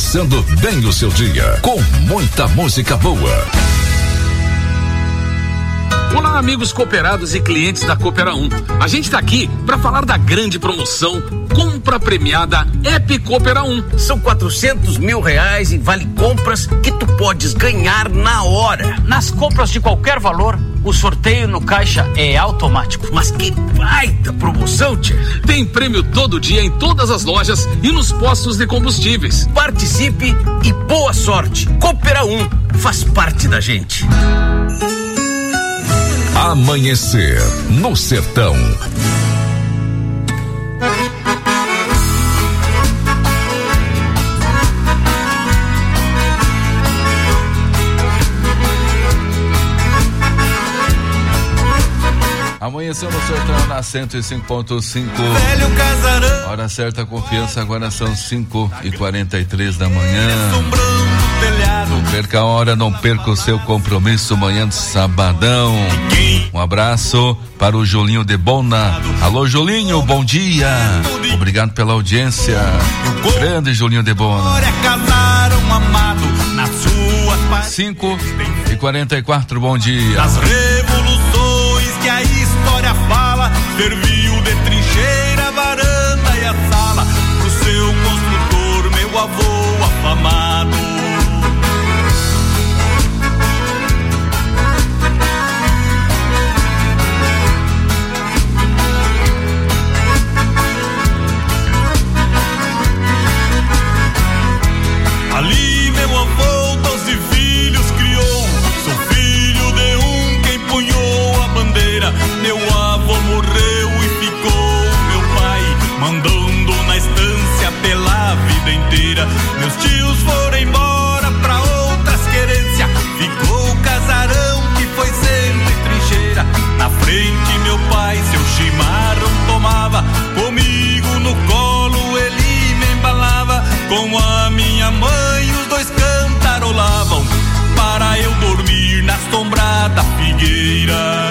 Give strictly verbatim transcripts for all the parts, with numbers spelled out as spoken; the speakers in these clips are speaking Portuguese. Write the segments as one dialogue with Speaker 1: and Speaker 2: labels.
Speaker 1: começando bem o seu dia, com muita música boa.
Speaker 2: Olá, amigos cooperados e clientes da Coopera um. A gente está aqui para falar da grande promoção Compra Premiada App Coopera um.
Speaker 3: São quatrocentos mil reais em vale compras que tu podes ganhar na hora.
Speaker 4: Nas compras de qualquer valor, o sorteio no caixa é automático.
Speaker 3: Mas que baita promoção, tia!
Speaker 2: Tem prêmio todo dia em todas as lojas e nos postos de combustíveis.
Speaker 3: Participe e boa sorte. Coopera um faz parte da gente.
Speaker 1: Amanhecer no sertão.
Speaker 5: Amanhecer no sertão na cento e cinco ponto cinco.
Speaker 6: Velho casarão.
Speaker 5: Hora certa, confiança, agora são cinco e quarenta e três da manhã. Não perca a hora, não perca o seu compromisso amanhã de sabadão. Um abraço para o Julinho de Bona. Alô, Julinho, bom dia. Obrigado pela audiência. Grande Julinho de Bona. cinco e quarenta e quatro, bom dia.
Speaker 6: As revoluções que a história fala, serviu de trincheira, varanda e a sala pro seu construtor, meu avô afamado. Ali meu avô doze filhos criou, sou filho de um que empunhou a bandeira. Meu avô morreu e ficou meu pai, mandando na estância pela vida inteira. Meus tios foram embora pra outras querências, ficou o casarão que foi sempre trincheira. Na frente meu pai seu chimarrão tomava, comigo no colo ele me embalava. Com a minha mãe os dois cantarolavam, para eu dormir na sombra da figueira.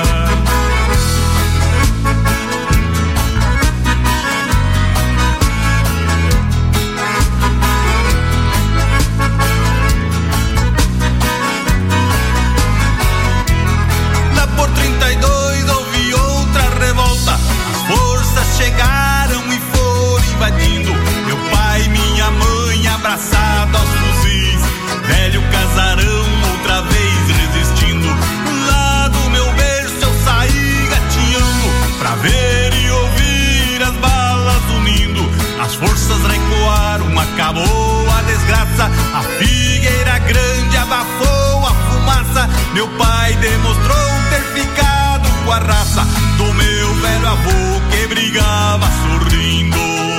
Speaker 6: Lá por trinta e dois houve outra revolta, as forças chegaram e foram invadindo. Meu pai e minha mãe abraçados aos fuzis, velho casarão outra vez resistindo. Lá do meu berço eu saí gatinhando, pra ver e ouvir as balas unindo. As forças recuaram, acabou a desgraça, a figueira grande abafou a fumaça. Meu pai demonstrou ter ficado com a raça do meu velho avô que brigava sorrindo.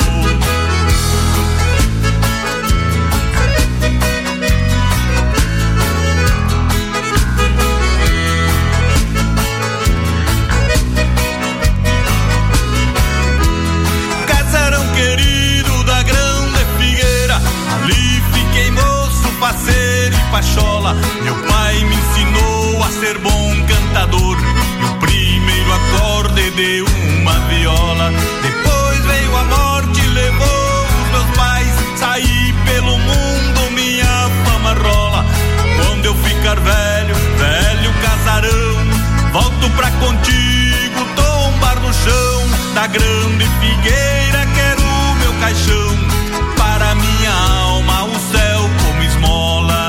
Speaker 6: Querido da grande figueira, ali fiquei moço, faceiro e pachola. Meu pai me ensinou a ser bom cantador, e o primeiro acorde de uma viola. Depois veio a morte, levou os meus pais, saí pelo mundo, minha fama rola. Quando eu ficar velho, velho casarão, volto pra contigo, tombar no chão da grande figueira. Quero meu caixão, para minha alma o céu como esmola.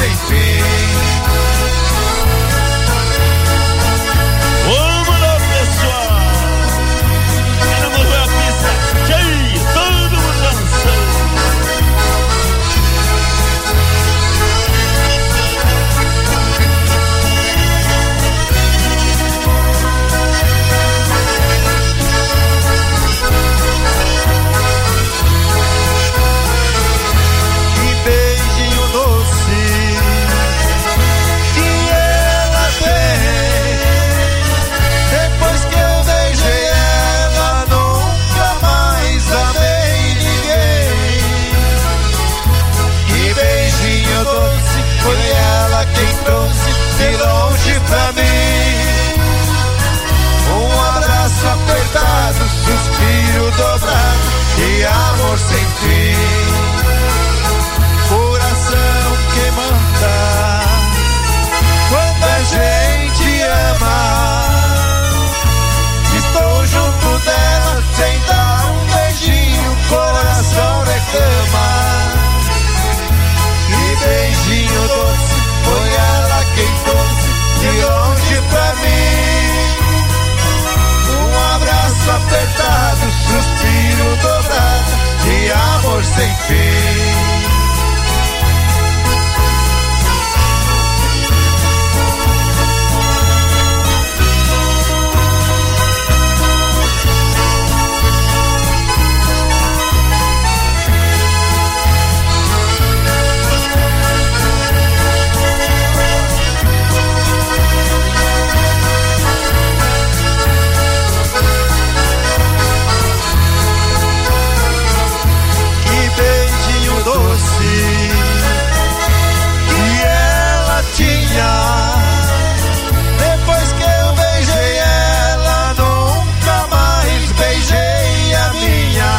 Speaker 7: sem fim.
Speaker 6: Vamos lá, pessoal! Queremos ver a pista cheia, todo mundo dançando.
Speaker 7: Que beijinho doce que ela tem. Depois que eu beijei ela, nunca mais amei ninguém. Que beijinho doce, foi ela quem trouxe de longe pra mim. Um abraço apertado, suspiro dobrado e amor sem fim. Coração que manda quando a gente ama. Estou junto dela sem dar um beijinho, coração reclama. Que beijinho doce, foi ela quem trouxe de longe pra mim. Um abraço apertado, suspiro dobrado de amor sem fim. Doce que ela tinha. Depois que eu beijei ela, nunca mais beijei a minha.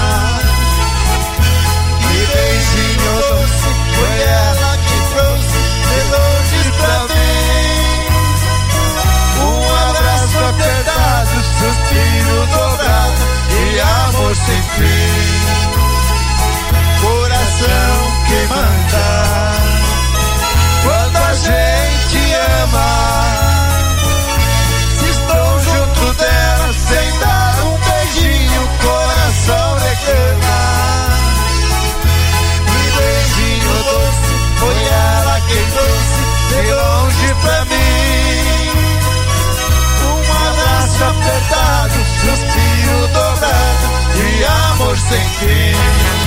Speaker 7: Que beijinho doce, foi ela que trouxe de longe pra mim. Um abraço apertado, suspiro dobrado e amor sem fim. Coração que manda quando a gente ama. Se estou junto dela sem dar um beijinho, coração reclama. Que beijinho doce, foi ela quem trouxe de longe pra mim. Um abraço apertado, suspiro dobrado de amor sem fim.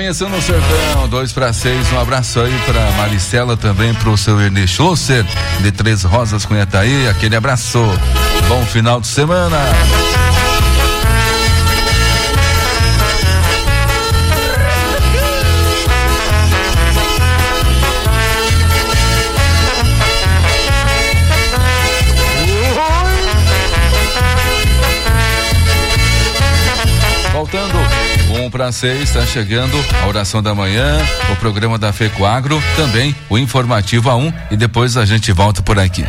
Speaker 5: Amanhecendo no Sertão, dois para seis, um abraço aí pra Maricela, também pro seu Ernesto Schlosser, de Três Rosas, Cunhataí, aquele abraço, bom final de semana. Faltando um para seis, está chegando a oração da manhã, o programa da FECOAGRO, também o informativo A um, e depois a gente volta por aqui.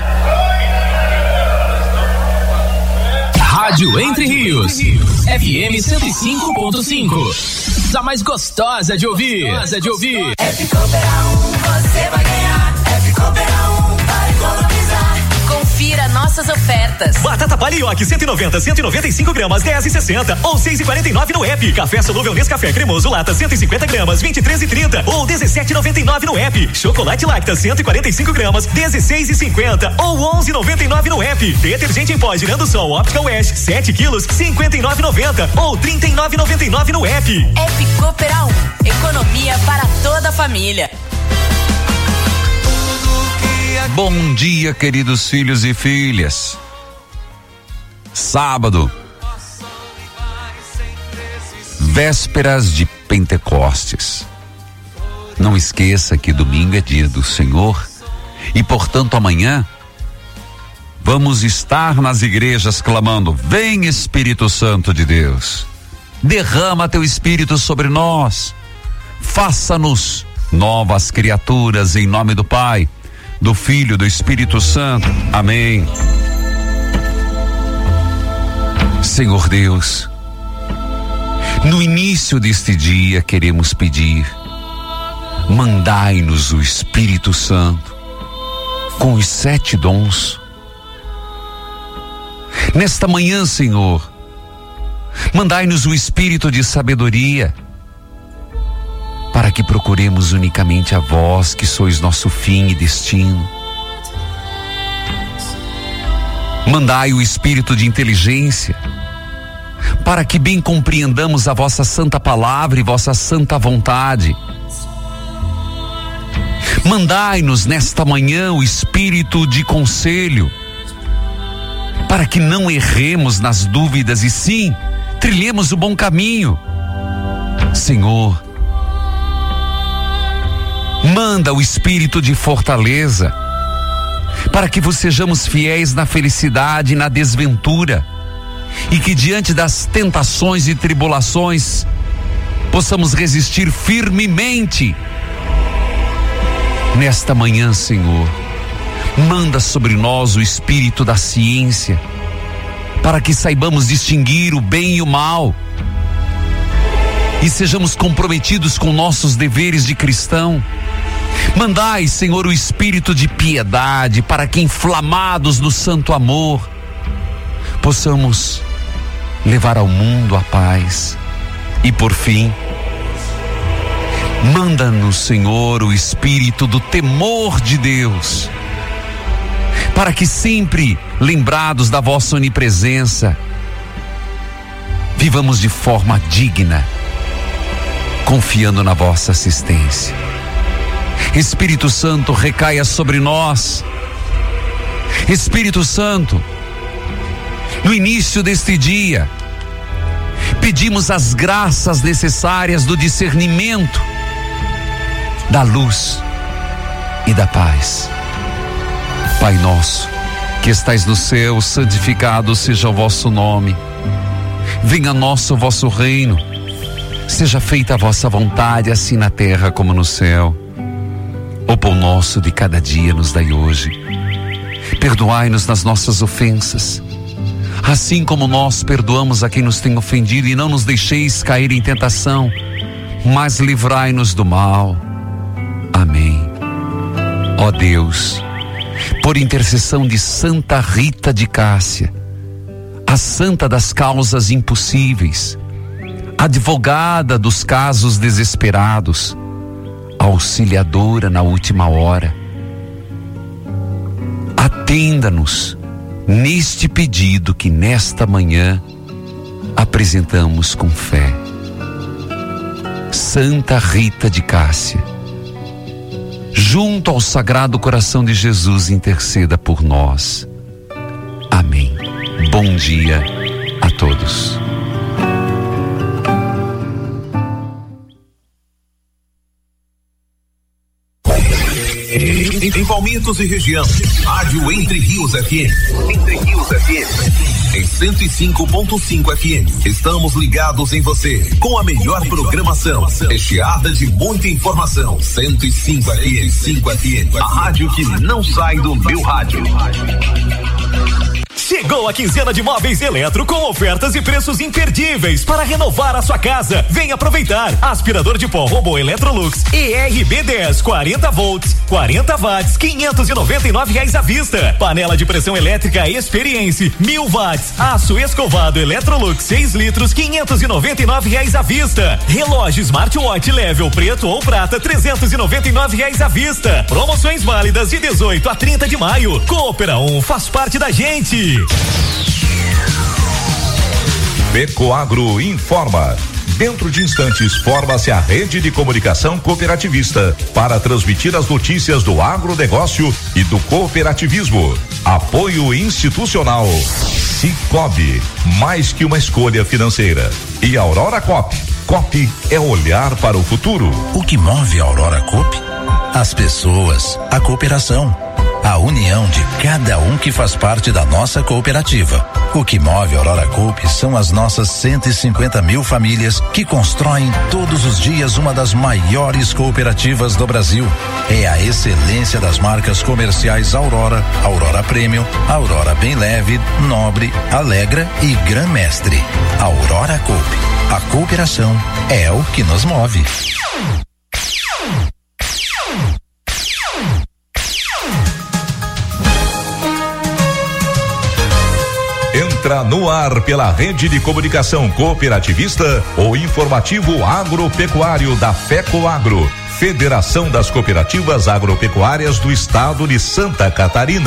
Speaker 8: Rádio Entre Rios, F M cento e cinco ponto cinco. A mais gostosa de ouvir. Gostosa de ouvir.
Speaker 9: F Coopera um, você vai ganhar. F Coopera um, vai economizar. Confira nossas ofertas.
Speaker 10: Batata palha Ioki cento e noventa, cento e noventa e cinco gramas, dez e sessenta ou seis e quarenta e nove no app. Café solúvel Nescafé cremoso lata cento e cinquenta gramas, vinte e três e trinta ou dezessete e noventa e nove no app. Chocolate Lacta cento e quarenta e cinco gramas, dezesseis e cinquenta ou onze e noventa e nove no app. Detergente em pó girando sol Optical Wash sete quilos, cinquenta e nove e noventa ou trinta e nove e noventa e nove no app.
Speaker 9: App Coopera um, economia para toda a família.
Speaker 11: Bom dia, queridos filhos e filhas. Sábado, vésperas de Pentecostes. Não esqueça que domingo é dia do Senhor e, portanto, amanhã vamos estar nas igrejas clamando: vem, Espírito Santo de Deus, derrama teu Espírito sobre nós, faça-nos novas criaturas, em nome do Pai, do Filho, do Espírito Santo. Amém. Senhor Deus, no início deste dia queremos pedir: mandai-nos o Espírito Santo com os sete dons. Nesta manhã, Senhor, mandai-nos o Espírito de sabedoria, para que procuremos unicamente a vós, que sois nosso fim e destino. Mandai o Espírito de inteligência, para que bem compreendamos a vossa santa palavra e vossa santa vontade. Mandai-nos nesta manhã o Espírito de conselho, para que não erremos nas dúvidas e sim trilhemos o bom caminho. Senhor, manda o Espírito de fortaleza, para que vos sejamos fiéis na felicidade e na desventura, e que diante das tentações e tribulações possamos resistir firmemente. Nesta manhã, Senhor, manda sobre nós o Espírito da ciência, para que saibamos distinguir o bem e o mal, e sejamos comprometidos com nossos deveres de cristão. Mandai, Senhor, o Espírito de piedade, para que, inflamados no santo amor, possamos levar ao mundo a paz. E por fim, manda-nos, Senhor, o Espírito do temor de Deus, para que, sempre lembrados da vossa onipresença, vivamos de forma digna, confiando na vossa assistência. Espírito Santo, recaia sobre nós. Espírito Santo, no início deste dia, pedimos as graças necessárias do discernimento, da luz e da paz. Pai nosso, que estais no céu, santificado seja o vosso nome. Venha a nós o vosso reino. Seja feita a vossa vontade, assim na terra como no céu. O pão nosso de cada dia nos dai hoje. Perdoai-nos nas nossas ofensas, assim como nós perdoamos a quem nos tem ofendido, e não nos deixeis cair em tentação, mas livrai-nos do mal. Amém. Ó Deus, por intercessão de Santa Rita de Cássia, a santa das causas impossíveis, advogada dos casos desesperados, auxiliadora na última hora, atenda-nos neste pedido que nesta manhã apresentamos com fé. Santa Rita de Cássia, junto ao Sagrado Coração de Jesus, interceda por nós. Amém. Bom dia a todos.
Speaker 12: Em, em Palmitos e região, Rádio Entre Rios F M. Entre Rios F M. Em cento e cinco ponto cinco F M. Estamos ligados em você, com a melhor programação, recheada de muita informação. cento e cinco F M. cinco F M. A rádio que não sai do meu rádio.
Speaker 10: Chegou a quinzena de móveis Eletro com ofertas e preços imperdíveis para renovar a sua casa. Vem aproveitar. Aspirador de pó Robô Electrolux E R B dez, quarenta volts, quarenta watts, quinhentos e noventa e nove reais à vista. Panela de pressão elétrica Experience, mil watts. Aço escovado Electrolux seis litros, quinhentos e noventa e nove reais à vista. Relógio Smartwatch Level preto ou prata, trezentos e noventa e nove reais à vista. Promoções válidas de dezoito a trinta de maio. Coopera um faz parte da gente.
Speaker 12: Fecoagro informa. Dentro de instantes, forma-se a rede de comunicação cooperativista para transmitir as notícias do agronegócio e do cooperativismo. Apoio institucional. Cicobi, mais que uma escolha financeira. E Aurora Coop. Coop é olhar para o futuro.
Speaker 13: O que move a Aurora Coop? As pessoas, a cooperação, a união de cada um que faz parte da nossa cooperativa. O que move a Aurora Coop são as nossas cento e cinquenta mil famílias que constroem todos os dias uma das maiores cooperativas do Brasil. É a excelência das marcas comerciais Aurora, Aurora Premium, Aurora Bem Leve, Nobre, Alegra e Gran Mestre. Aurora Coop. A cooperação é o que nos move.
Speaker 12: Entra no ar pela rede de comunicação cooperativista o informativo agropecuário da Fecoagro, Federação das Cooperativas Agropecuárias do Estado de Santa Catarina.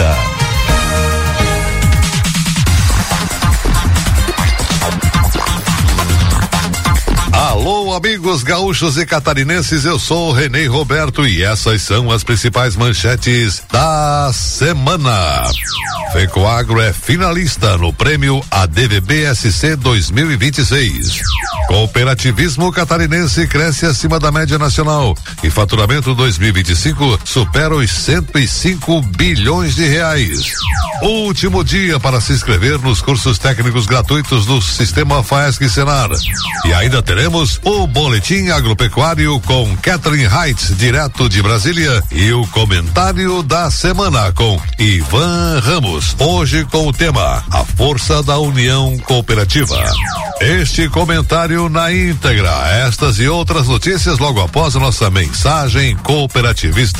Speaker 14: Alô, amigos gaúchos e catarinenses, eu sou o Renê Roberto e essas são as principais manchetes da semana. Fecoagro é finalista no prêmio A D V B S C dois mil e vinte e seis. Cooperativismo catarinense cresce acima da média nacional e faturamento dois mil e vinte e cinco supera os cento e cinco bilhões de reais. Último dia para se inscrever nos cursos técnicos gratuitos do Sistema Faesc Senar. E ainda teremos o Boletim Agropecuário com Catherine Heitz, direto de Brasília, e o comentário da semana com Ivan Ramos. Hoje com o tema A Força da União Cooperativa. Este comentário na íntegra, estas e outras notícias logo após a nossa mensagem cooperativista.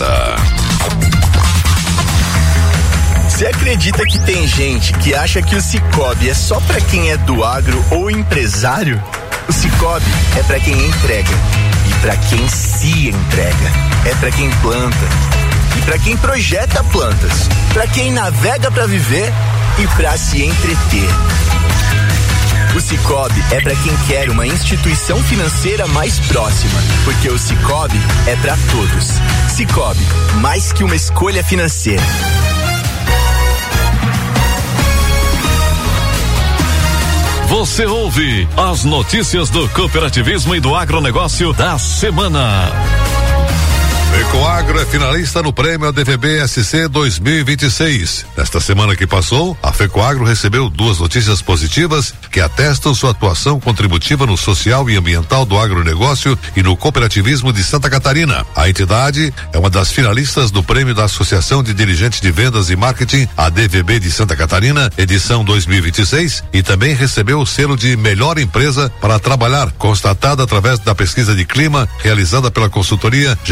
Speaker 15: Você acredita que tem gente que acha que o Cicobi é só pra quem é do agro ou empresário? O Cicobi é pra quem entrega e pra quem se entrega. É pra quem planta e pra quem projeta plantas, pra quem navega pra viver e pra se entreter. O Cicobi é pra quem quer uma instituição financeira mais próxima, porque o Cicobi é pra todos. Cicobi, mais que uma escolha financeira.
Speaker 16: Você ouve as notícias do cooperativismo e do agronegócio da semana.
Speaker 14: Fecoagro é finalista no prêmio A D V B S C dois mil e vinte e seis. Nesta semana que passou, a Fecoagro recebeu duas notícias positivas que atestam sua atuação contributiva no social e ambiental do agronegócio e no cooperativismo de Santa Catarina. A entidade é uma das finalistas do prêmio da Associação de Dirigentes de Vendas e Marketing, A D V B de Santa Catarina, edição dois mil e vinte e seis, e também recebeu o selo de melhor empresa para trabalhar, constatada através da pesquisa de clima realizada pela consultoria G P T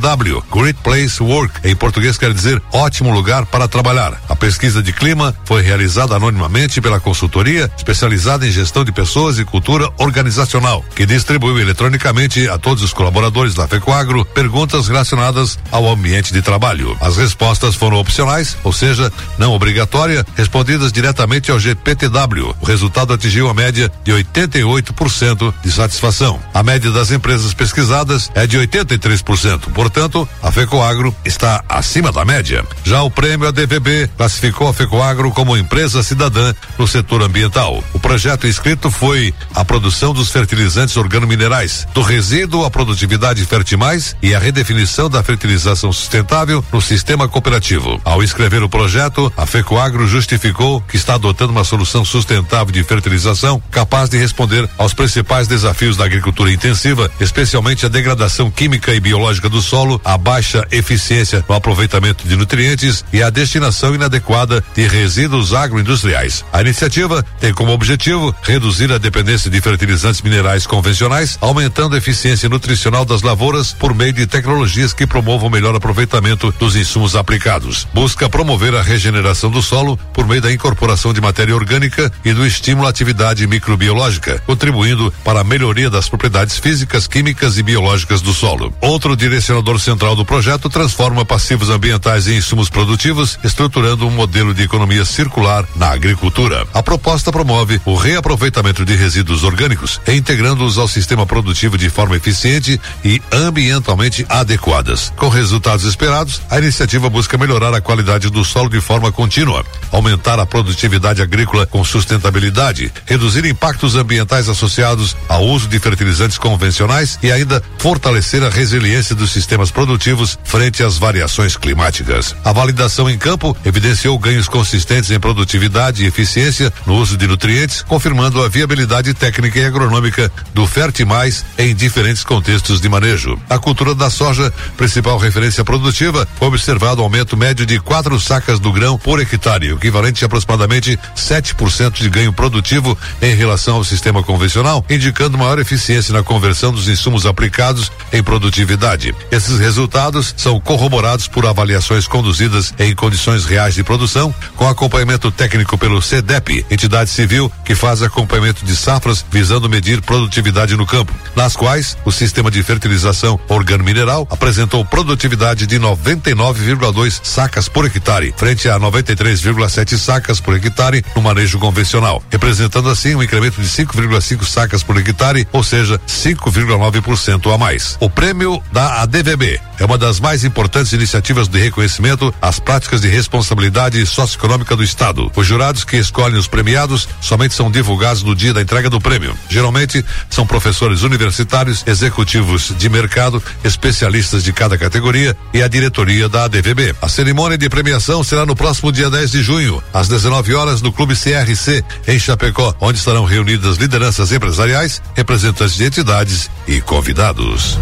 Speaker 14: W, Great Place Work, em português quer dizer ótimo lugar para trabalhar. A pesquisa de clima foi realizada anonimamente pela consultoria especializada em gestão de pessoas e cultura organizacional, que distribuiu eletronicamente a todos os colaboradores da FECOAGRO perguntas relacionadas ao ambiente de trabalho. As respostas foram opcionais, ou seja, não obrigatória, respondidas diretamente ao G P T W. O resultado atingiu a média de oitenta e oito por cento de satisfação. A média das empresas pesquisadas é de oitenta e três por cento. Portanto, a FECOAGRO está acima da média. Já o prêmio A D V B classificou a FECOAGRO como empresa cidadã no setor ambiental. O projeto inscrito foi a produção dos fertilizantes organominerais, do resíduo à produtividade Fertimais e a redefinição da fertilização sustentável no sistema cooperativo. Ao escrever o projeto, a FECOAGRO justificou que está adotando uma solução sustentável de fertilização capaz de responder aos principais desafios da agricultura intensiva, especialmente a degradação química e biológica do solo, a baixa eficiência no aproveitamento de nutrientes e a destinação inadequada de resíduos agroindustriais. A iniciativa tem como objetivo reduzir a dependência de fertilizantes minerais convencionais, aumentando a eficiência nutricional das lavouras por meio de tecnologias que promovam o melhor aproveitamento dos insumos aplicados. Busca promover a regeneração do solo por meio da incorporação de matéria orgânica e do estímulo à atividade microbiológica, contribuindo para a melhoria das propriedades físicas, químicas e biológicas do solo. Outro direcionador central do projeto transforma passivos ambientais em insumos produtivos, estruturando um modelo de economia circular na agricultura. A proposta promove o reaproveitamento de resíduos orgânicos, integrando-os ao sistema produtivo de forma eficiente e ambientalmente adequadas. Com resultados esperados, a iniciativa busca melhorar a qualidade do solo de forma contínua, aumentar a produtividade agrícola com sustentabilidade, reduzir impactos ambientais associados ao uso de fertilizantes convencionais e ainda fortalecer a resiliência dos sistemas produtivos frente às variações climáticas. A validação em campo evidenciou ganhos consistentes em produtividade e eficiência no uso de nutrientes, confirmando a viabilidade técnica e agronômica do Fertimais em diferentes contextos de manejo. A cultura da soja, principal referência produtiva, foi observado um aumento médio de quatro sacas do grão por hectare, o equivalente a aproximadamente sete por cento de ganho produtivo em relação ao sistema convencional, indicando maior eficiência na conversão dos insumos aplicados em produtividade. Esses resultados são corroborados por avaliações conduzidas em condições reais de produção, com acompanhamento técnico pelo SEDEP, entidade civil que faz acompanhamento de safras visando medir produtividade no campo, nas quais o sistema de fertilização organomineral apresentou produtividade de noventa e nove vírgula dois sacas por hectare, frente a noventa e três vírgula sete sacas por hectare no manejo convencional, representando assim um incremento de cinco vírgula cinco sacas por hectare, ou seja, cinco vírgula nove por cento a mais. O prêmio da A D V B é uma das mais importantes iniciativas de reconhecimento às práticas de responsabilidade socioeconômica do Estado. Os jurados que escolhem os premiados somente são divulgados no dia da entrega do prêmio. Geralmente são professores universitários, executivos de mercado, especialistas de cada categoria e a diretoria da A D V B. A cerimônia de premiação será no próximo dia dez de junho, às dezenove horas, no Clube C R C, em Chapecó, onde estarão reunidas lideranças empresariais, representantes de entidades e convidados.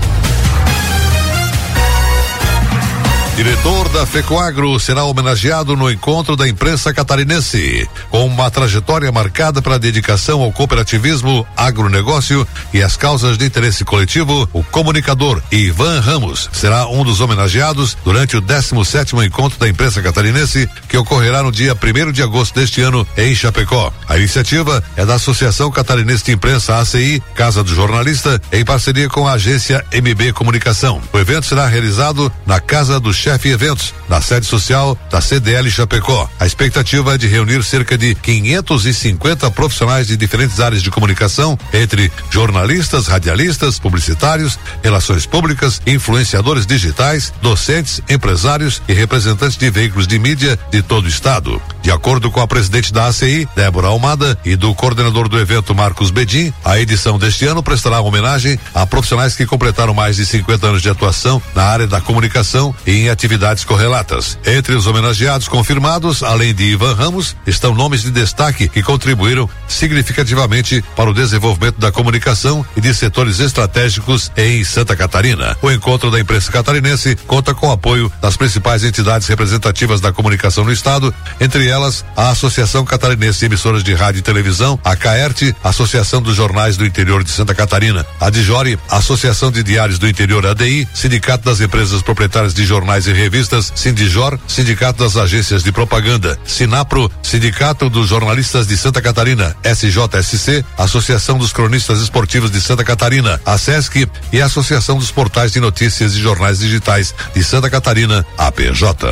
Speaker 14: Diretor da FECOAGRO será homenageado no encontro da imprensa catarinense. Com uma trajetória marcada pela dedicação ao cooperativismo, agronegócio e as causas de interesse coletivo, o comunicador Ivan Ramos será um dos homenageados durante o décimo sétimo encontro da imprensa catarinense, que ocorrerá no dia primeiro de agosto deste ano em Chapecó. A iniciativa é da Associação Catarinense de Imprensa A C I, Casa do Jornalista, em parceria com a agência M B Comunicação. O evento será realizado na Casa do Chefe Eventos, na sede social da C D L Chapecó. A expectativa é de reunir cerca de quinhentos e cinquenta profissionais de diferentes áreas de comunicação, entre jornalistas, radialistas, publicitários, relações públicas, influenciadores digitais, docentes, empresários e representantes de veículos de mídia de todo o estado. De acordo com a presidente da A C I, Débora Almada, e do coordenador do evento, Marcos Bedin, a edição deste ano prestará homenagem a profissionais que completaram mais de cinquenta anos de atuação na área da comunicação e em atividades correlatas. Entre os homenageados confirmados, além de Ivan Ramos, estão nomes de destaque que contribuíram significativamente para o desenvolvimento da comunicação e de setores estratégicos em Santa Catarina. O encontro da imprensa catarinense conta com o apoio das principais entidades representativas da comunicação no estado, entre elas a Associação Catarinense de Emissoras de Rádio e Televisão, a CAERT, Associação dos Jornais do Interior de Santa Catarina, a Dijore, Associação de Diários do Interior, A D I, Sindicato das Empresas Proprietárias de Jornais e Revistas, Sindijor, Sindicato das Agências de Propaganda, Sinapro, Sindicato dos Jornalistas de Santa Catarina, S J S C, Associação dos Cronistas Esportivos de Santa Catarina, a SESC e a Associação dos Portais de Notícias e Jornais Digitais de Santa Catarina, A P J.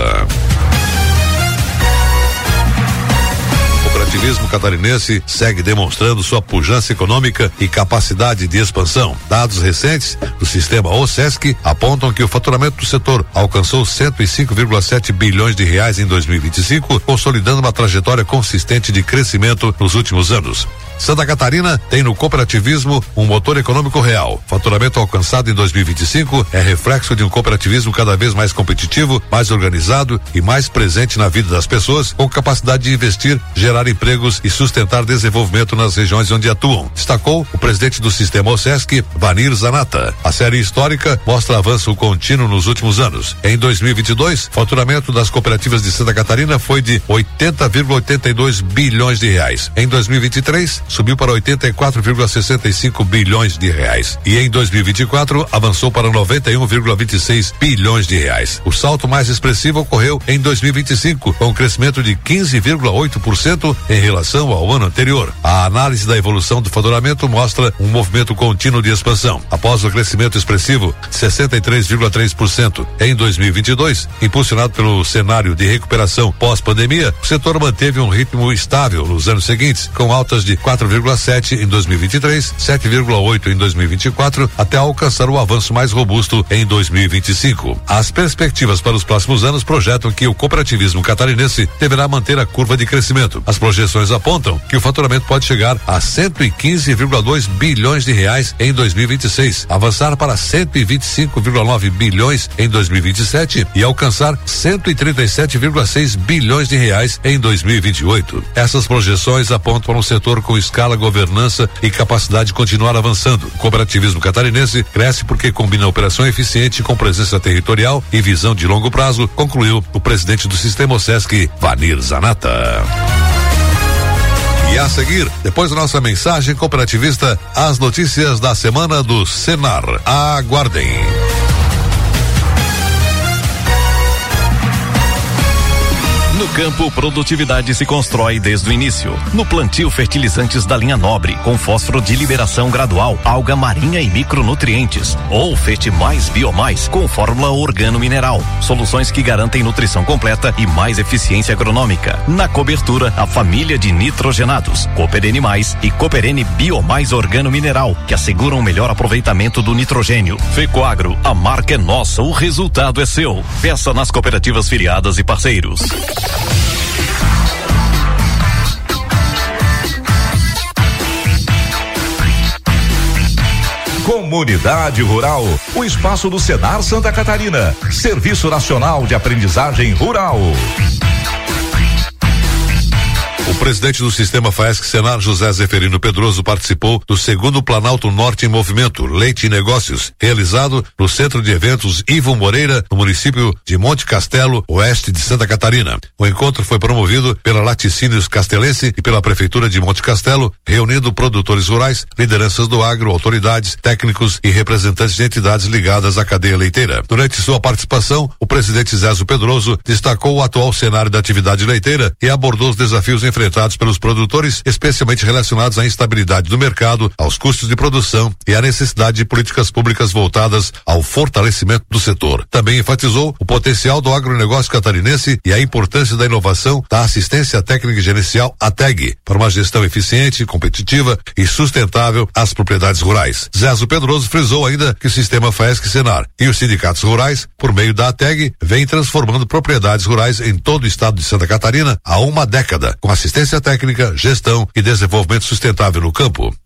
Speaker 14: O cooperativismo catarinense segue demonstrando sua pujança econômica e capacidade de expansão. Dados recentes do sistema OSESC apontam que o faturamento do setor alcançou cento e cinco vírgula sete bilhões de reais em dois mil e vinte e cinco, consolidando uma trajetória consistente de crescimento nos últimos anos. Santa Catarina tem no cooperativismo um motor econômico real. Faturamento alcançado em dois mil e vinte e cinco é reflexo de um cooperativismo cada vez mais competitivo, mais organizado e mais presente na vida das pessoas, com capacidade de investir, gerar empregos e sustentar desenvolvimento nas regiões onde atuam. Destacou o presidente do sistema OSESC, Vanir Zanata. A série histórica mostra avanço contínuo nos últimos anos. Em dois mil e vinte e dois, faturamento das cooperativas de Santa Catarina foi de oitenta vírgula oitenta e dois bilhões de reais. Em dois mil e vinte e três, subiu para oitenta e quatro vírgula sessenta e cinco bilhões de reais. E em dois mil e vinte e quatro avançou para noventa e um vírgula vinte e seis bilhões de reais. O salto mais expressivo ocorreu em dois mil e vinte e cinco, com um crescimento de quinze vírgula oito por cento em relação ao ano anterior. A análise da evolução do faturamento mostra um movimento contínuo de expansão. Após o crescimento expressivo de sessenta e três vírgula três por cento em dois mil e vinte e dois, impulsionado pelo cenário de recuperação pós-pandemia, o setor manteve um ritmo estável nos anos seguintes, com altas de quatro vírgula sete em dois mil e vinte e três, sete vírgula oito em dois mil e vinte e quatro, até alcançar o avanço mais robusto em dois mil e vinte e cinco. As perspectivas para os próximos anos projetam que o cooperativismo catarinense deverá manter a curva de crescimento. As projeções apontam que o faturamento pode chegar a cento e quinze vírgula dois bilhões de reais em dois mil e vinte e seis, avançar para cento e vinte e cinco vírgula nove bilhões em dois mil e vinte e sete e alcançar cento e trinta e sete vírgula seis bilhões de reais em dois mil e vinte e oito. Essas projeções apontam para um setor com escala, governança e capacidade de continuar avançando. O cooperativismo catarinense cresce porque combina operação eficiente com presença territorial e visão de longo prazo, concluiu o presidente do sistema OSESC, Vanir Zanata. E a seguir, depois da nossa mensagem cooperativista, as notícias da semana do Senar. Aguardem.
Speaker 16: No campo, produtividade se constrói desde o início. No plantio, fertilizantes da linha Nobre, com fósforo de liberação gradual, alga marinha e micronutrientes. Ou Fete Mais Biomais, com fórmula organo-mineral. Soluções que garantem nutrição completa e mais eficiência agronômica. Na cobertura, a família de nitrogenados, Cooperene Mais e Cooperene Biomais Organo-Mineral, que asseguram o melhor aproveitamento do nitrogênio. Fecoagro, a marca é nossa, o resultado é seu. Peça nas cooperativas filiadas e parceiros.
Speaker 12: Comunidade Rural, o espaço do Senar Santa Catarina, Serviço Nacional de Aprendizagem Rural.
Speaker 14: O presidente do sistema FAESC Senar, José Zeferino Pedroso, participou do segundo Planalto Norte em Movimento, Leite e Negócios, realizado no Centro de Eventos Ivo Moreira, no município de Monte Castelo, oeste de Santa Catarina. O encontro foi promovido pela Laticínios Castelense e pela Prefeitura de Monte Castelo, reunindo produtores rurais, lideranças do agro, autoridades, técnicos e representantes de entidades ligadas à cadeia leiteira. Durante sua participação, o presidente Zézo Pedroso destacou o atual cenário da atividade leiteira e abordou os desafios enfrentados pelos produtores, especialmente relacionados à instabilidade do mercado, aos custos de produção e à necessidade de políticas públicas voltadas ao fortalecimento do setor. Também enfatizou o potencial do agronegócio catarinense e a importância da inovação da assistência técnica e gerencial, a T E G, para uma gestão eficiente, competitiva e sustentável às propriedades rurais. Zézo Pedroso frisou ainda que o sistema FAESC Senar e os sindicatos rurais, por meio da A T E G, vem transformando propriedades rurais em todo o estado de Santa Catarina há uma década, com assistência técnica, gestão e desenvolvimento sustentável no campo.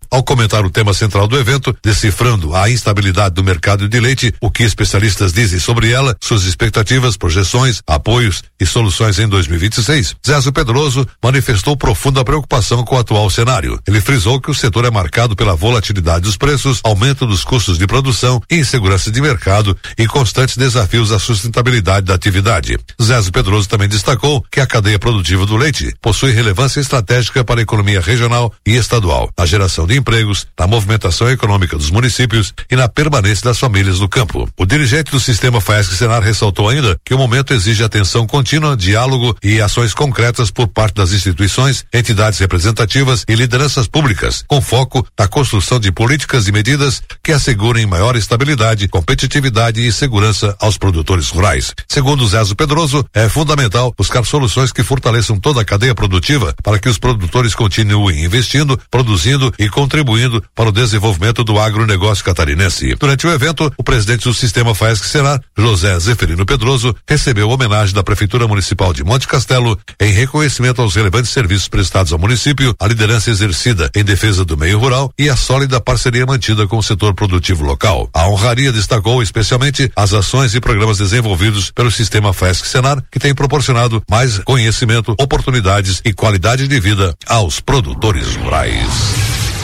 Speaker 14: Ao comentar o tema central do evento, decifrando a instabilidade do mercado de leite, o que especialistas dizem sobre ela, suas expectativas, projeções, apoios e soluções em dois mil e vinte e seis, Zézio Pedroso manifestou profunda preocupação com o atual cenário. Ele frisou que o setor é marcado pela volatilidade dos preços, aumento dos custos de produção, insegurança de mercado e constantes desafios à sustentabilidade da atividade. Zézio Pedroso também destacou que a cadeia produtiva do leite possui relevância estratégica para a economia regional e estadual, na geração de empregos, na movimentação econômica dos municípios e na permanência das famílias no campo. O dirigente do sistema Faesc-Senar ressaltou ainda que o momento exige atenção contínua, diálogo e ações concretas por parte das instituições, entidades representativas e lideranças públicas, com foco na construção de políticas e medidas que assegurem maior estabilidade, competitividade e segurança aos produtores rurais. Segundo Zézio Pedroso, é fundamental buscar soluções que fortaleçam toda a cadeia produtiva para que os produtores continuem investindo, produzindo e contribuindo para o desenvolvimento do agronegócio catarinense. Durante o evento, o presidente do sistema Faesc-Senar, José Zeferino Pedroso, recebeu homenagem da Prefeitura Municipal de Monte Castelo em reconhecimento aos relevantes serviços prestados ao município, a liderança exercida em defesa do meio rural e a sólida parceria mantida com o setor produtivo local. A honraria destacou especialmente as ações e programas desenvolvidos pelo sistema Faesc-Senar, que tem proporcionado mais conhecimento, oportunidades e qualidade de vida aos produtores rurais.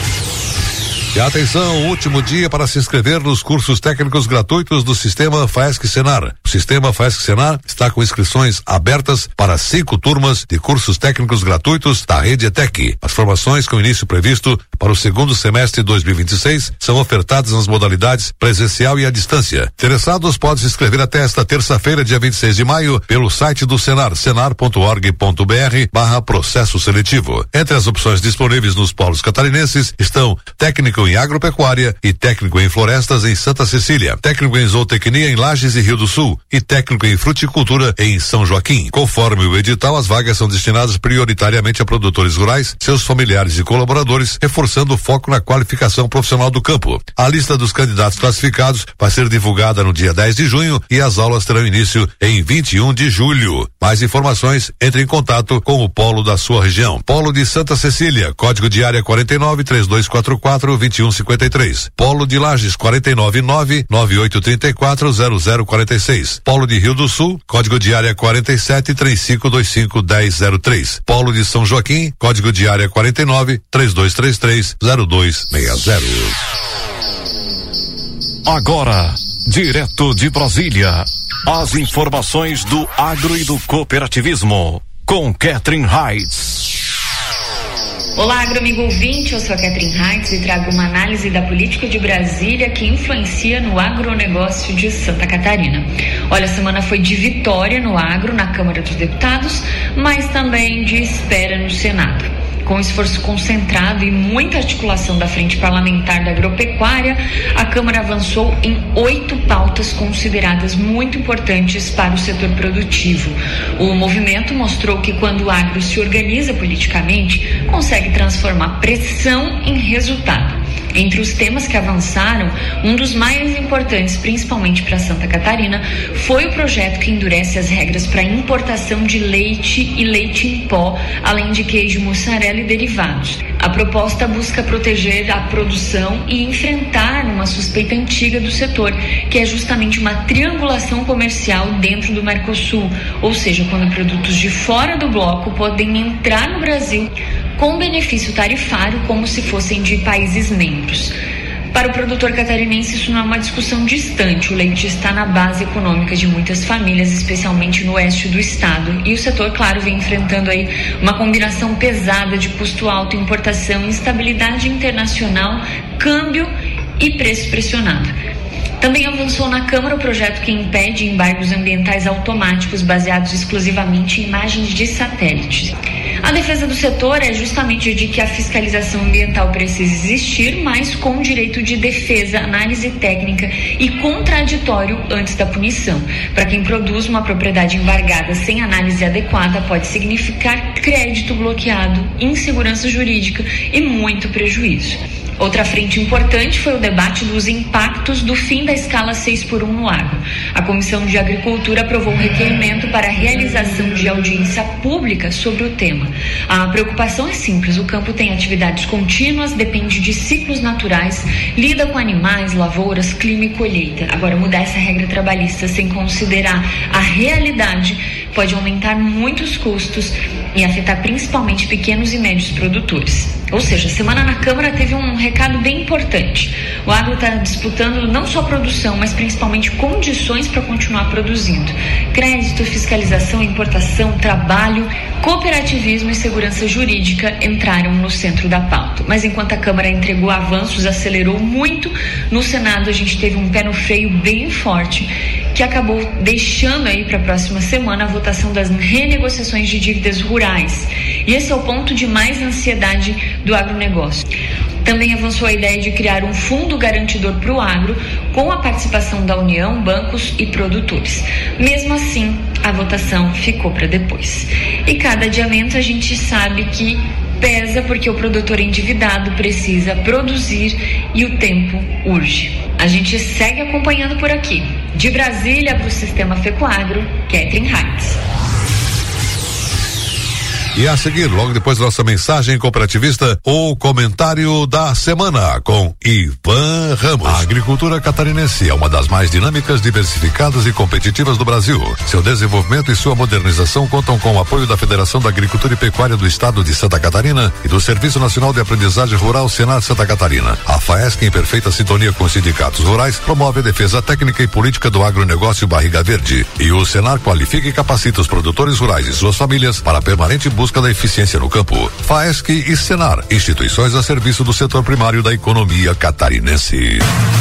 Speaker 14: E atenção, último dia para se inscrever nos cursos técnicos gratuitos do Sistema Faesc-Senar. O Sistema Faesc-Senar está com inscrições abertas para cinco turmas de cursos técnicos gratuitos da Rede ETEC. As formações com início previsto para o segundo semestre de dois mil e vinte e seis são ofertadas nas modalidades presencial e à distância. Interessados podem se inscrever até esta terça-feira, dia vinte e seis de maio, pelo site do Senar, senar ponto org ponto br barra processo seletivo. Entre as opções disponíveis nos polos catarinenses estão técnico em agropecuária e técnico em florestas em Santa Cecília, técnico em zootecnia em Lages e Rio do Sul e técnico em fruticultura em São Joaquim. Conforme o edital, as vagas são destinadas prioritariamente a produtores rurais, seus familiares e colaboradores, reforçando o foco na qualificação profissional do campo. A lista dos candidatos classificados vai ser divulgada no dia dez de junho e as aulas terão início em vinte e um de julho. Mais informações, entre em contato com o polo da sua região. Polo de Santa Cecília, código de área quarenta e nove, trinta e dois quarenta e quatro, vinte e um cinquenta e três. Polo de Lages, quarenta e nove nove, noventa e oito trinta e quatro, zero zero quarenta e seis. Polo de Rio do Sul, código de área quarenta e sete, trinta e cinco vinte e cinco, dez zero três. Polo de São Joaquim, código de área quarenta e nove, trinta e dois trinta e três, zero dois seis zero.
Speaker 16: Agora, direto de Brasília, as informações do agro e do cooperativismo, com Catherine Heitz.
Speaker 17: Olá, agroamigo ouvinte, eu sou a Catherine Heitz e trago uma análise da política de Brasília que influencia no agronegócio de Santa Catarina. Olha, a semana foi de vitória no agro na Câmara dos Deputados, mas também de espera no Senado. Com esforço concentrado e muita articulação da Frente Parlamentar da Agropecuária, a Câmara avançou em oito pautas consideradas muito importantes para o setor produtivo. O movimento mostrou que quando o agro se organiza politicamente, consegue transformar pressão em resultado. Entre os temas que avançaram, um dos mais importantes, principalmente para Santa Catarina, foi o projeto que endurece as regras para importação de leite e leite em pó, além de queijo, mussarela e derivados. A proposta busca proteger a produção e enfrentar uma suspeita antiga do setor, que é justamente uma triangulação comercial dentro do Mercosul, ou seja, quando produtos de fora do bloco podem entrar no Brasil com benefício tarifário como se fossem de países membros. Para o produtor catarinense, isso não é uma discussão distante. O leite está na base econômica de muitas famílias, especialmente no oeste do estado. E o setor, claro, vem enfrentando aí uma combinação pesada de custo alto, importação, instabilidade internacional, câmbio e preço pressionado. Também avançou na Câmara o projeto que impede embargos ambientais automáticos baseados exclusivamente em imagens de satélites. A defesa do setor é justamente de que a fiscalização ambiental precisa existir, mas com direito de defesa, análise técnica e contraditório antes da punição. Para quem produz uma propriedade embargada sem análise adequada, pode significar crédito bloqueado, insegurança jurídica e muito prejuízo. Outra frente importante foi o debate dos impactos do fim da escala seis por um no agro. A Comissão de Agricultura aprovou um requerimento para a realização de audiência pública sobre o tema. A preocupação é simples: o campo tem atividades contínuas, depende de ciclos naturais, lida com animais, lavouras, clima e colheita. Agora, mudar essa regra trabalhista sem considerar a realidade pode aumentar muitos custos e afetar principalmente pequenos e médios produtores. Ou seja, a semana na Câmara teve um recado bem importante. O agro está disputando não só produção, mas principalmente condições para continuar produzindo. Crédito, fiscalização, importação, trabalho, cooperativismo e segurança jurídica entraram no centro da pauta. Mas enquanto a Câmara entregou avanços, acelerou muito, no Senado a gente teve um pé no freio bem forte, que acabou deixando aí para a próxima semana a votação das renegociações de dívidas rurais. E esse é o ponto de mais ansiedade do agronegócio. Também avançou a ideia de criar um fundo garantidor para o agro, com a participação da União, bancos e produtores. Mesmo assim, a votação ficou para depois. E cada adiamento a gente sabe que pesa, porque o produtor endividado precisa produzir e o tempo urge. A gente segue acompanhando por aqui. De Brasília para o Sistema FECOAGRO, Catherine Heinz.
Speaker 14: E a seguir, logo depois da nossa mensagem cooperativista, o comentário da semana com Ivan Ramos. A agricultura catarinense é uma das mais dinâmicas, diversificadas e competitivas do Brasil. Seu desenvolvimento e sua modernização contam com o apoio da Federação da Agricultura e Pecuária do Estado de Santa Catarina e do Serviço Nacional de Aprendizagem Rural Senar Santa Catarina. A FAESC, em perfeita sintonia com os sindicatos rurais, promove a defesa técnica e política do agronegócio Barriga Verde. E o Senar qualifica e capacita os produtores rurais e suas famílias para a permanente busca da eficiência no campo. FAESC e Senar, instituições a serviço do setor primário da economia catarinense.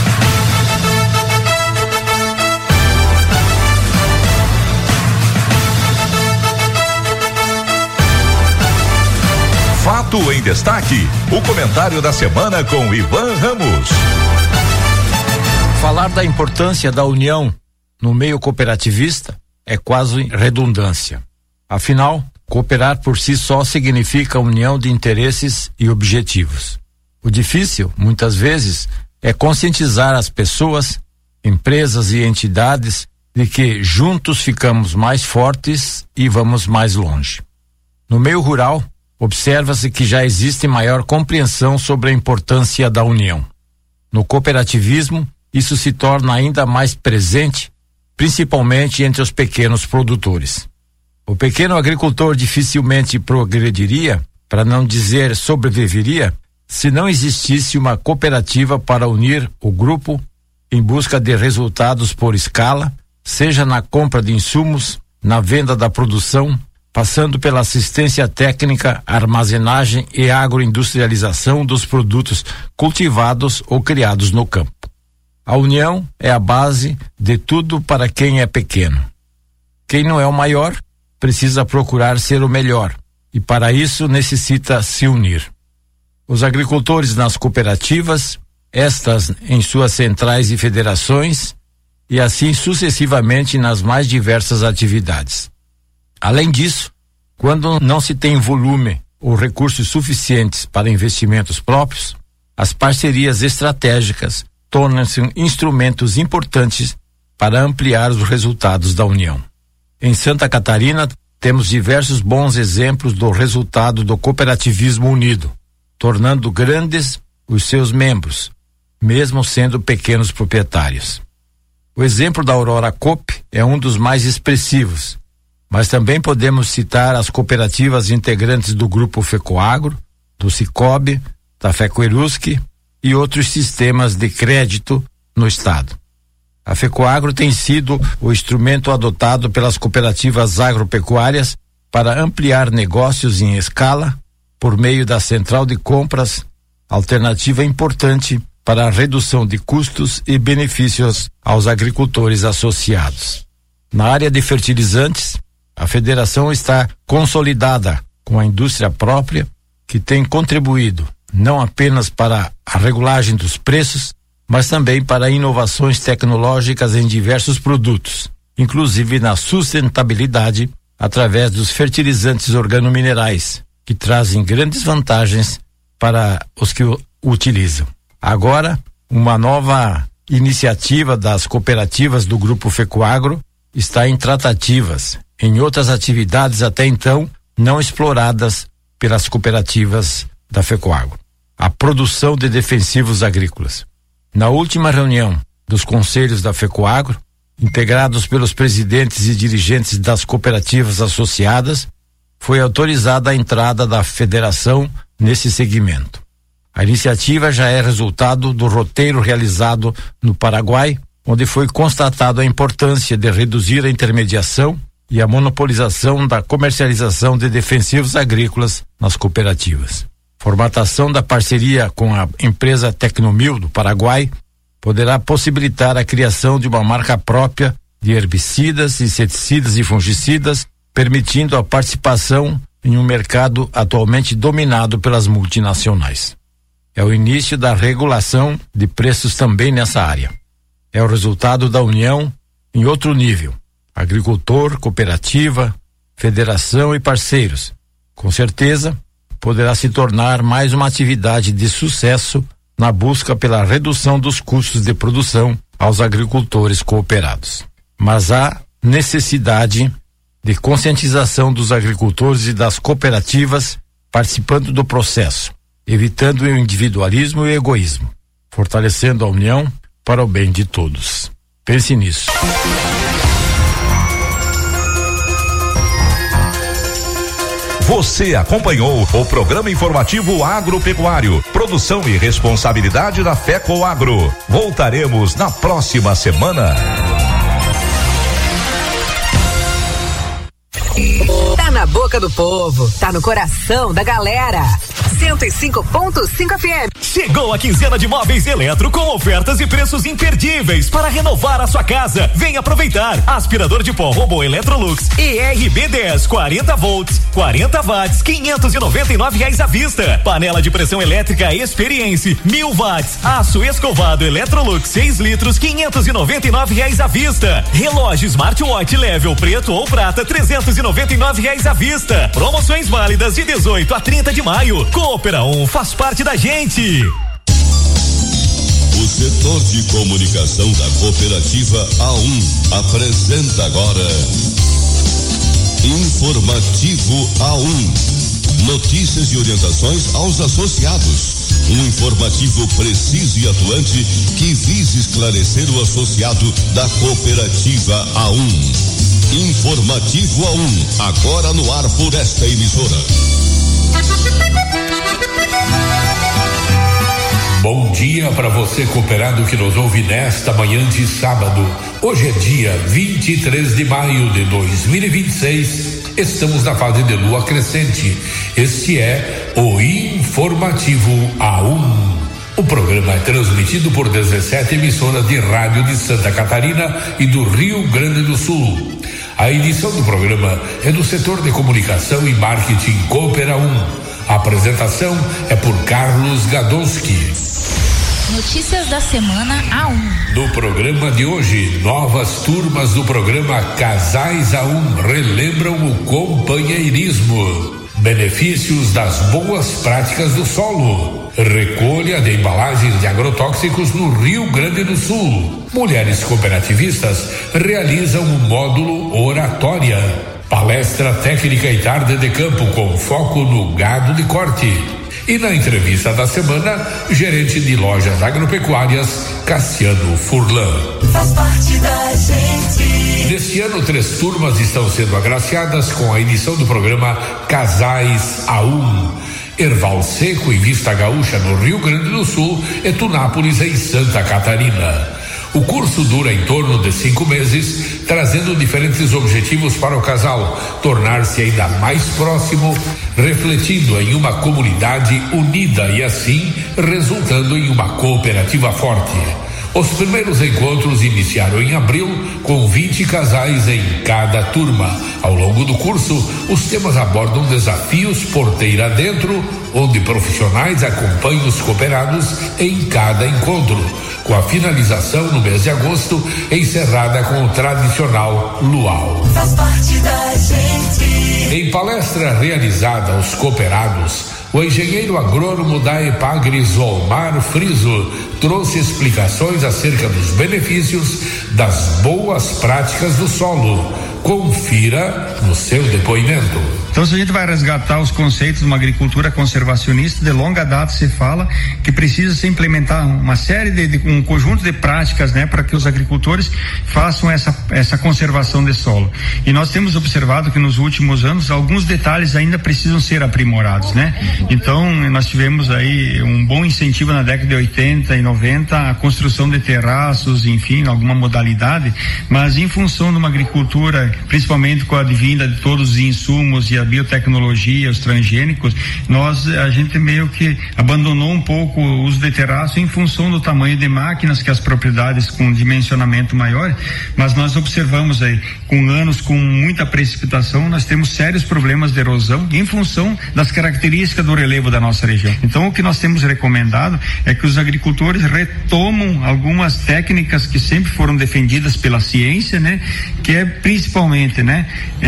Speaker 12: Fato em destaque, o comentário da semana com Ivan Ramos.
Speaker 18: Falar da importância da união no meio cooperativista é quase redundância. Afinal, cooperar por si só significa união de interesses e objetivos. O difícil, muitas vezes, é conscientizar as pessoas, empresas e entidades de que juntos ficamos mais fortes e vamos mais longe. No meio rural, observa-se que já existe maior compreensão sobre a importância da união. No cooperativismo, isso se torna ainda mais presente, principalmente entre os pequenos produtores. O pequeno agricultor dificilmente progrediria, para não dizer sobreviveria, se não existisse uma cooperativa para unir o grupo em busca de resultados por escala, seja na compra de insumos, na venda da produção, passando pela assistência técnica, armazenagem e agroindustrialização dos produtos cultivados ou criados no campo. A união é a base de tudo para quem é pequeno. Quem não é o maior precisa procurar ser o melhor, e para isso necessita se unir. Os agricultores nas cooperativas, estas em suas centrais e federações, e assim sucessivamente nas mais diversas atividades. Além disso, quando não se tem volume ou recursos suficientes para investimentos próprios, as parcerias estratégicas tornam-se instrumentos importantes para ampliar os resultados da união. Em Santa Catarina, temos diversos bons exemplos do resultado do cooperativismo unido, tornando grandes os seus membros, mesmo sendo pequenos proprietários. O exemplo da Aurora Coop é um dos mais expressivos, mas também podemos citar as cooperativas integrantes do Grupo FECOAGRO, do Cicobi, da FECOERUSC e outros sistemas de crédito no estado. A FECOAGRO tem sido o instrumento adotado pelas cooperativas agropecuárias para ampliar negócios em escala por meio da central de compras, alternativa importante para a redução de custos e benefícios aos agricultores associados. Na área de fertilizantes, a federação está consolidada com a indústria própria, que tem contribuído não apenas para a regulagem dos preços, mas também para inovações tecnológicas em diversos produtos, inclusive na sustentabilidade através dos fertilizantes organominerais, que trazem grandes vantagens para os que utilizam. Agora, uma nova iniciativa das cooperativas do Grupo Fecoagro está em tratativas em outras atividades até então não exploradas pelas cooperativas da Fecoagro. A produção de defensivos agrícolas. Na última reunião dos conselhos da Fecoagro, integrados pelos presidentes e dirigentes das cooperativas associadas, foi autorizada a entrada da federação nesse segmento. A iniciativa já é resultado do roteiro realizado no Paraguai, onde foi constatado a importância de reduzir a intermediação e a monopolização da comercialização de defensivos agrícolas nas cooperativas. Formatação da parceria com a empresa Tecnomil do Paraguai poderá possibilitar a criação de uma marca própria de herbicidas, inseticidas e fungicidas, permitindo a participação em um mercado atualmente dominado pelas multinacionais. É o início da regulação de preços também nessa área. É o resultado da união em outro nível: agricultor, cooperativa, federação e parceiros. Com certeza, poderá se tornar mais uma atividade de sucesso na busca pela redução dos custos de produção aos agricultores cooperados. Mas há necessidade de conscientização dos agricultores e das cooperativas participando do processo, evitando o individualismo e o egoísmo, fortalecendo a união para o bem de todos. Pense nisso.
Speaker 12: Você acompanhou o programa informativo agropecuário, produção e responsabilidade da Fecoagro. Voltaremos na próxima semana.
Speaker 19: Tá na boca do povo, tá no coração da galera. cento e cinco ponto cinco F M.
Speaker 10: Chegou a quinzena de móveis Eletro com ofertas e preços imperdíveis para renovar a sua casa. Vem aproveitar. Aspirador de pó Robô Electrolux E R B dez, quarenta volts, quarenta watts, quinhentos e noventa e nove reais à vista. Panela de pressão elétrica Experience, mil watts. Aço escovado Electrolux seis litros, quinhentos e noventa e nove reais à vista. Relógio Smartwatch Level preto ou prata, trezentos e noventa e nove reais à vista. Promoções válidas de dezoito a trinta de maio. Coopera um faz parte da gente.
Speaker 20: O setor de comunicação da cooperativa A um apresenta agora Informativo A um. Notícias e orientações aos associados. Um informativo preciso e atuante que visa esclarecer o associado da cooperativa A um. Informativo A um, agora no ar por esta emissora.
Speaker 21: Bom dia para você cooperado que nos ouve nesta manhã de sábado. Hoje é dia vinte e três de maio de dois mil e vinte e seis. Estamos na fase de lua crescente. Este é o Informativo A um. O programa é transmitido por dezessete emissoras de rádio de Santa Catarina e do Rio Grande do Sul. A edição do programa é do setor de comunicação e marketing Coopera um. A apresentação é por Carlos Gadonski.
Speaker 22: Notícias da semana A um.
Speaker 21: No programa de hoje, novas turmas do programa Casais A um relembram o companheirismo. Benefícios das boas práticas do solo. Recolha de embalagens de agrotóxicos no Rio Grande do Sul. Mulheres cooperativistas realizam o módulo Oratória. Palestra técnica e tarde de campo com foco no gado de corte. E na entrevista da semana, gerente de lojas agropecuárias, Cassiano Furlan.
Speaker 9: Faz parte da gente.
Speaker 21: Neste ano, três turmas estão sendo agraciadas com a edição do programa Casais A um. Erval Seco, em Vista Gaúcha, no Rio Grande do Sul, e Tunápolis, em Santa Catarina. O curso dura em torno de cinco meses, trazendo diferentes objetivos para o casal, tornar-se ainda mais próximo, refletindo em uma comunidade unida e assim resultando em uma cooperativa forte. Os primeiros encontros iniciaram em abril, com vinte casais em cada turma. Ao longo do curso, os temas abordam desafios porteira dentro, onde profissionais acompanham os cooperados em cada encontro, com a finalização no mês de agosto, encerrada com o tradicional luau.
Speaker 9: Faz parte da gente.
Speaker 21: Em palestra realizada aos cooperados, O engenheiro agrônomo da Epagris, Omar Friso, trouxe explicações acerca dos benefícios das boas práticas do solo. Confira no seu depoimento.
Speaker 2: Então, se a gente vai resgatar os conceitos de uma agricultura conservacionista, de longa data se fala que precisa se implementar uma série de, de um conjunto de práticas, né, para que os agricultores façam essa essa conservação de solo. E nós temos observado que nos últimos anos alguns detalhes ainda precisam ser aprimorados, né? Então, nós tivemos aí um bom incentivo na década de oitenta e noventa a construção de terraços, enfim, alguma modalidade, mas em função de uma agricultura, principalmente com a vinda de todos os insumos e a biotecnologia, os transgênicos, nós, a gente meio que abandonou um pouco o uso de terraço em função do tamanho de máquinas, que as propriedades com dimensionamento maior, mas nós observamos aí, com anos com muita precipitação, nós temos sérios problemas de erosão em função das características do relevo da nossa região. Então, o que nós temos recomendado é que os agricultores retomam algumas técnicas que sempre foram defendidas pela ciência, né? Que é principalmente, né?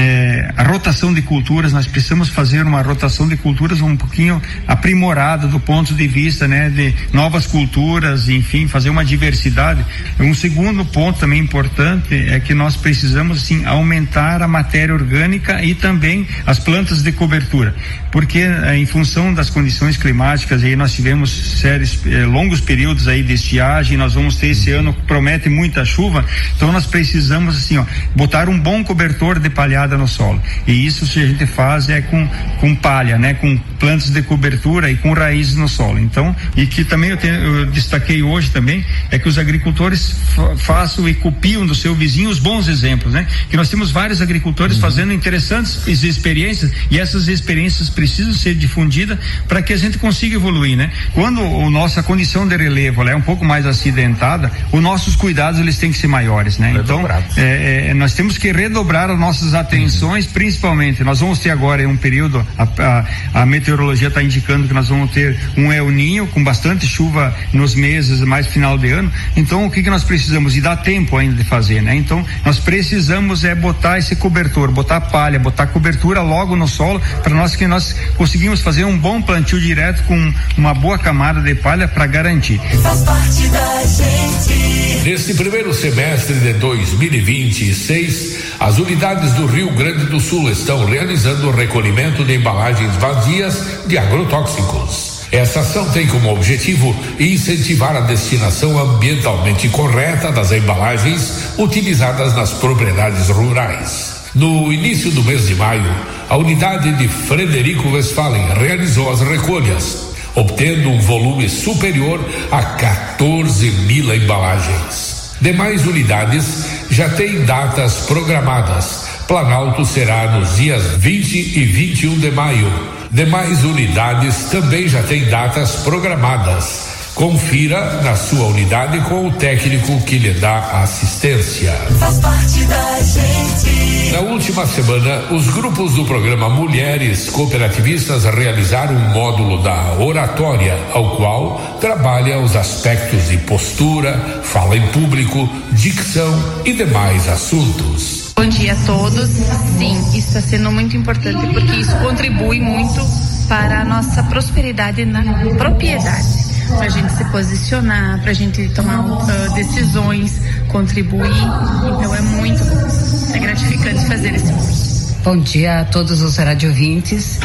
Speaker 2: É, a rotação de culturas. Nós precisamos fazer uma rotação de culturas um pouquinho aprimorada do ponto de vista, né, de novas culturas, enfim, fazer uma diversidade. Um segundo ponto também importante é que nós precisamos, assim, aumentar a matéria orgânica e também as plantas de cobertura, porque eh, em função das condições climáticas aí nós tivemos sérios eh, longos períodos aí de estiagem, nós vamos ter esse ano que promete muita chuva, então nós precisamos, assim, ó, botar um bom cobertor de palhada no solo, e isso se a gente faz é com, com palha, né, com plantas de cobertura e com raízes no solo. Então, e que também eu, tenho, eu destaquei hoje também, é que os agricultores fa façam e copiam do seu vizinho os bons exemplos, né? Que nós temos vários agricultores uhum. fazendo interessantes experiências, e essas experiências precisam ser difundidas para que a gente consiga evoluir, né? Quando a nossa condição de relevo ela é um pouco mais acidentada, os nossos cuidados eles têm que ser maiores, né? Então, é, é, nós temos que redobrar as nossas atenções, uhum. principalmente, nós vamos ter agora em um período, a, a, a meteorologia está indicando que nós vamos ter um El Ninho com bastante chuva nos meses mais final de ano. Então, o que que nós precisamos? E dá tempo ainda de fazer, né? Então, nós precisamos é botar esse cobertor, botar palha, botar cobertura logo no solo, para nós que nós conseguimos fazer um bom plantio direto com uma boa camada de palha para garantir.
Speaker 9: Faz parte da gente.
Speaker 21: Neste primeiro semestre de dois mil e vinte e seis, as unidades do Rio Grande do Sul estão realizando o recolhimento de embalagens vazias de agrotóxicos. Essa ação tem como objetivo incentivar a destinação ambientalmente correta das embalagens utilizadas nas propriedades rurais. No início do mês de maio, a unidade de Frederico Westphalen realizou as recolhas, obtendo um volume superior a quatorze mil embalagens. Demais unidades já têm datas programadas. Planalto será nos dias vinte e vinte e um de maio. Demais unidades também já têm datas programadas. Confira na sua unidade com o técnico que lhe dá assistência.
Speaker 9: Faz parte da gente.
Speaker 21: Na última semana, os grupos do programa Mulheres Cooperativistas realizaram um módulo da oratória, ao qual trabalha os aspectos de postura, fala em público, dicção e demais assuntos.
Speaker 4: Bom dia a todos. Sim, isso está sendo muito importante porque isso contribui muito para a nossa prosperidade na propriedade. Para a gente se posicionar, para a gente tomar uh, decisões, contribuir. Então é muito é gratificante fazer esse curso.
Speaker 23: Bom dia a todos os radiovintes.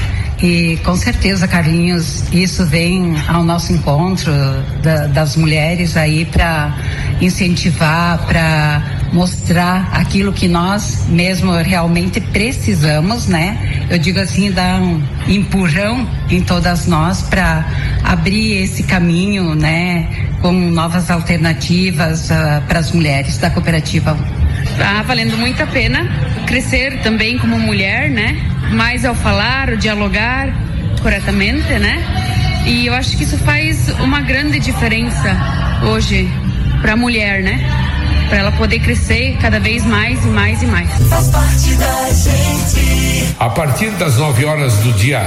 Speaker 23: E com certeza, Carlinhos, isso vem ao nosso encontro da, das mulheres aí para incentivar, para mostrar aquilo que nós mesmo realmente precisamos, né? Eu digo assim, dar um empurrão em todas nós para abrir esse caminho, né? Com novas alternativas uh, para as mulheres da cooperativa.
Speaker 4: Tá valendo muito a pena crescer também como mulher, né? Mais ao falar, ao dialogar corretamente, né? E eu acho que isso faz uma grande diferença hoje para a mulher, né? Para ela poder crescer cada vez mais e mais e mais.
Speaker 9: Faz parte da gente.
Speaker 21: A partir das nove horas do dia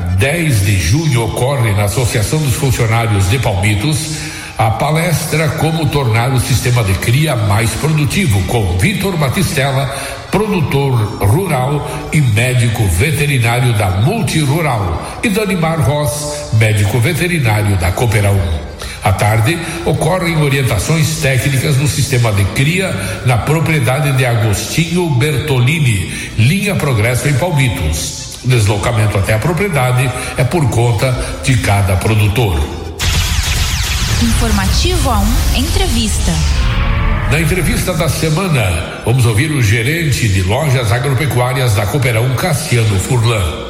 Speaker 21: dez de junho ocorre na Associação dos Funcionários de Palmitos a palestra Como Tornar o Sistema de Cria Mais Produtivo, com Vitor Batistella, produtor rural e médico veterinário da Multirural, e Danimar Ross, médico veterinário da Cooperaum. À tarde, ocorrem orientações técnicas no sistema de cria na propriedade de Agostinho Bertolini, linha Progresso em Palmitos. O deslocamento até a propriedade é por conta de cada produtor.
Speaker 22: Informativo A um, entrevista.
Speaker 21: Na entrevista da semana, vamos ouvir o gerente de lojas agropecuárias da Cooperaum, Cassiano Furlan.